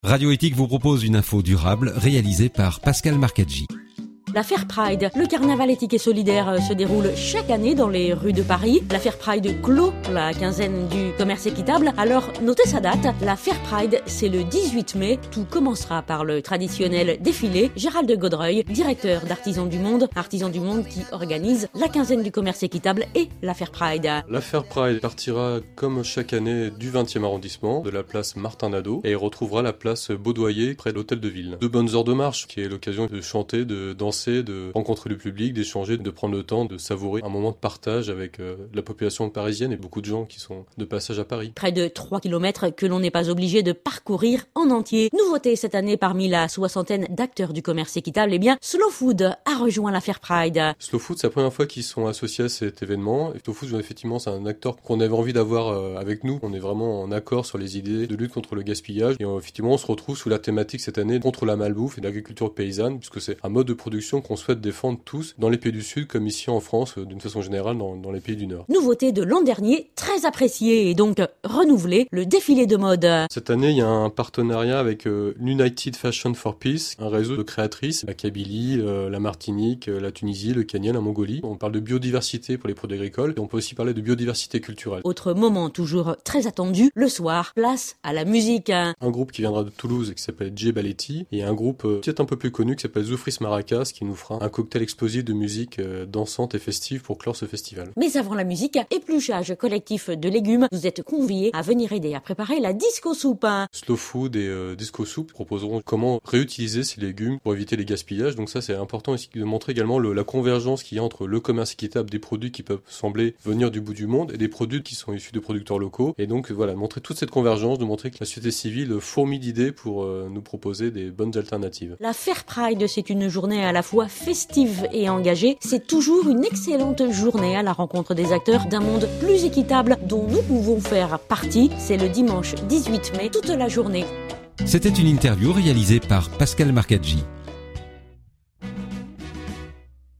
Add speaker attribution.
Speaker 1: Radio Éthique vous propose une info durable réalisée par Pascal Marcaggi.
Speaker 2: La Fair Pride, le carnaval éthique et solidaire se déroule chaque année dans les rues de Paris. La Fair Pride clôt la quinzaine du commerce équitable. Alors, notez sa date. La Fair Pride, c'est le 18 mai. Tout commencera par le traditionnel défilé. Gérald Gaudreuil, directeur d'Artisans du Monde qui organise la quinzaine du commerce équitable et la Fair Pride.
Speaker 3: La Fair Pride partira comme chaque année du 20e arrondissement, de la place Martin-Nadeau, et retrouvera la place Baudoyer près de l'hôtel de ville. 2 bonnes heures de marche, qui est l'occasion de chanter, de danser, de rencontrer le public, d'échanger, de prendre le temps de savourer un moment de partage avec la population parisienne et beaucoup de gens qui sont de passage à Paris.
Speaker 2: Près de 3 km que l'on n'est pas obligé de parcourir en entier. Nouveauté cette année parmi la 60aine d'acteurs du commerce équitable, Slow Food a rejoint la Fair Pride.
Speaker 3: Slow Food, c'est la première fois qu'ils sont associés à cet événement. Et Slow Food, effectivement, c'est un acteur qu'on avait envie d'avoir avec nous. On est vraiment en accord sur les idées de lutte contre le gaspillage. Et effectivement, on se retrouve sous la thématique cette année contre la malbouffe et l'agriculture paysanne, puisque c'est un mode de production qu'on souhaite défendre tous dans les pays du Sud comme ici en France, d'une façon générale dans les pays du Nord.
Speaker 2: Nouveauté de l'an dernier, très appréciée et donc renouvelée, le défilé de mode.
Speaker 3: Cette année, il y a un partenariat avec l'United Fashion for Peace, un réseau de créatrices, la Kabylie, la Martinique, la Tunisie, le Kenya, la Mongolie. On parle de biodiversité pour les produits agricoles et on peut aussi parler de biodiversité culturelle.
Speaker 2: Autre moment toujours très attendu, le soir, place à la musique.
Speaker 3: Un groupe qui viendra de Toulouse qui s'appelle Jay Baletti et un groupe peut-être un peu plus connu qui s'appelle Zoufris Maracas qui nous fera un cocktail explosif de musique dansante et festive pour clore ce festival.
Speaker 2: Mais avant la musique, épluchage collectif de légumes, vous êtes conviés à venir aider à préparer la disco soupe.
Speaker 3: Slow Food et Disco Soup proposeront comment réutiliser ces légumes pour éviter les gaspillages. Donc ça, c'est important aussi de montrer également la convergence qu'il y a entre le commerce équitable des produits qui peuvent sembler venir du bout du monde et des produits qui sont issus de producteurs locaux. Et donc voilà, montrer toute cette convergence, de montrer que la société civile fourmille d'idées pour nous proposer des bonnes alternatives.
Speaker 2: La Fair Pride, c'est une journée à la fois festive et engagée. C'est toujours une excellente journée à la rencontre des acteurs d'un monde plus équitable dont nous pouvons faire partie. C'est le dimanche 18 mai, toute la journée.
Speaker 1: C'était une interview réalisée par Pascal Marcaggi.